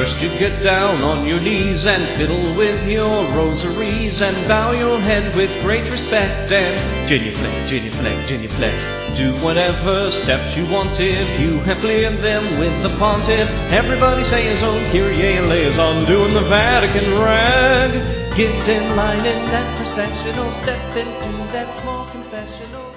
First you get down on your knees and fiddle with your rosaries and bow your head with great respect and genuflect, genuflect, genuflect. Do whatever steps you want if you have cleared them with the pontiff. Everybody say his own Kyrie eleison, doing the Vatican rag. Get in line in that processional, step into that small confessional.